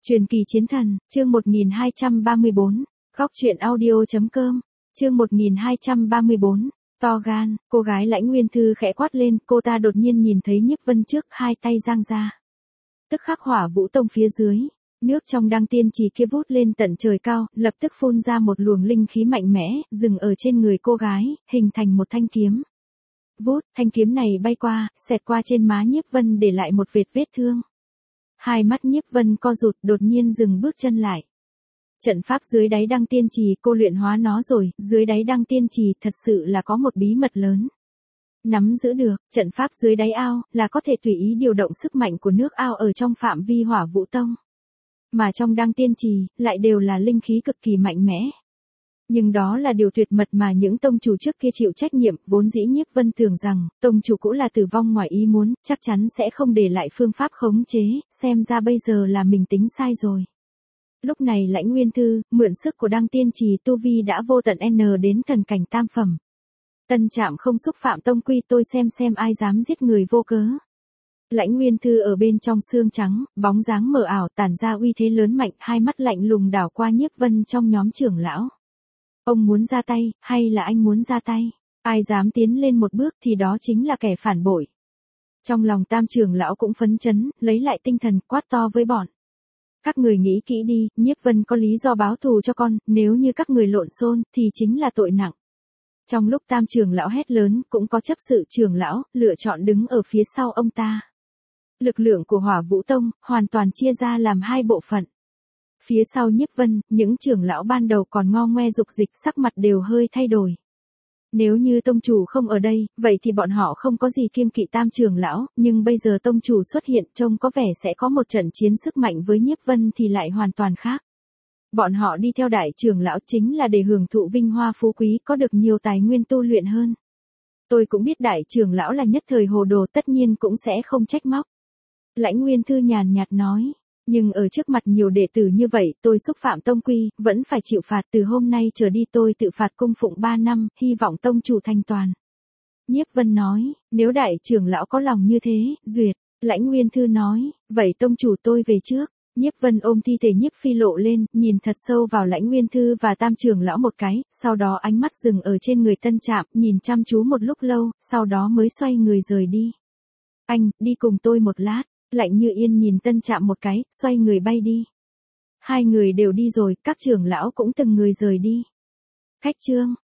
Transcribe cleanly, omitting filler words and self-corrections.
Truyền kỳ chiến thần, chương 1234, góc truyện audio.com, chương 1234, to gan, cô gái Lãnh Nguyên Thư khẽ quát lên, cô ta đột nhiên nhìn thấy Nhiếp Vân trước, hai tay giang ra. Tức khắc Hỏa Vũ Tông phía dưới, nước trong đăng tiên trì kia vút lên tận trời cao, lập tức phun ra một luồng linh khí mạnh mẽ, dừng ở trên người cô gái, hình thành một thanh kiếm. Vút, thanh kiếm này bay qua, xẹt qua trên má Nhiếp Vân để lại một vệt vết thương. Hai mắt Nhiếp Vân co rụt, đột nhiên dừng bước chân lại. Trận pháp dưới đáy đăng tiên trì, cô luyện hóa nó rồi, dưới đáy đăng tiên trì thật sự là có một bí mật lớn. Nắm giữ được, trận pháp dưới đáy ao, là có thể tùy ý điều động sức mạnh của nước ao ở trong phạm vi Hỏa Vũ Tông. Mà trong đăng tiên trì, lại đều là linh khí cực kỳ mạnh mẽ. Nhưng đó là điều tuyệt mật mà những tông chủ trước kia chịu trách nhiệm, vốn dĩ Nhiếp Vân tưởng rằng, tông chủ cũ là tử vong ngoài ý muốn, chắc chắn sẽ không để lại phương pháp khống chế, xem ra bây giờ là mình tính sai rồi. Lúc này Lãnh Nguyên Thư, mượn sức của đăng tiên trì tu vi đã vô tận N đến thần cảnh tam phẩm. Tân trạm không xúc phạm tông quy, tôi xem ai dám giết người vô cớ. Lãnh Nguyên Thư ở bên trong xương trắng, bóng dáng mờ ảo tản ra uy thế lớn mạnh, hai mắt lạnh lùng đảo qua Nhiếp Vân trong nhóm trưởng lão. Ông muốn ra tay, hay là anh muốn ra tay? Ai dám tiến lên một bước thì đó chính là kẻ phản bội. Trong lòng tam trưởng lão cũng phấn chấn, lấy lại tinh thần, quát to với bọn. Các người nghĩ kỹ đi, Nhiếp Vân có lý do báo thù cho con, nếu như các người lộn xôn, thì chính là tội nặng. Trong lúc tam trưởng lão hét lớn, cũng có chấp sự trưởng lão, lựa chọn đứng ở phía sau ông ta. Lực lượng của Hỏa Vũ Tông, hoàn toàn chia ra làm hai bộ phận. Phía sau Nhiếp Vân, những trưởng lão ban đầu còn ngo ngoe dục dịch, sắc mặt đều hơi thay đổi. Nếu như tông chủ không ở đây, vậy thì bọn họ không có gì kiêng kỵ tam trưởng lão, nhưng bây giờ tông chủ xuất hiện, trông có vẻ sẽ có một trận chiến sức mạnh với Nhiếp Vân thì lại hoàn toàn khác. Bọn họ đi theo đại trưởng lão chính là để hưởng thụ vinh hoa phú quý, có được nhiều tài nguyên tu luyện hơn. Tôi cũng biết đại trưởng lão là nhất thời hồ đồ, tất nhiên cũng sẽ không trách móc. Lãnh Nguyên Thư nhàn nhạt nói. Nhưng ở trước mặt nhiều đệ tử như vậy, tôi xúc phạm tông quy, vẫn phải chịu phạt, từ hôm nay trở đi tôi tự phạt cung phụng 3 năm, hy vọng tông chủ thành toàn. Nhiếp Vân nói, nếu đại trưởng lão có lòng như thế, duyệt. Lãnh Nguyên Thư nói, vậy tông chủ tôi về trước. Nhiếp Vân ôm thi thể Nhiếp Phi Lộ lên, nhìn thật sâu vào Lãnh Nguyên Thư và tam trưởng lão một cái, sau đó ánh mắt dừng ở trên người Tân Trạm, nhìn chăm chú một lúc lâu, sau đó mới xoay người rời đi. Anh, đi cùng tôi một lát. Lạnh Như Yên nhìn Tân Trạm một cái, xoay người bay đi. Hai người đều đi rồi, các trưởng lão cũng từng người rời đi. Khách trương,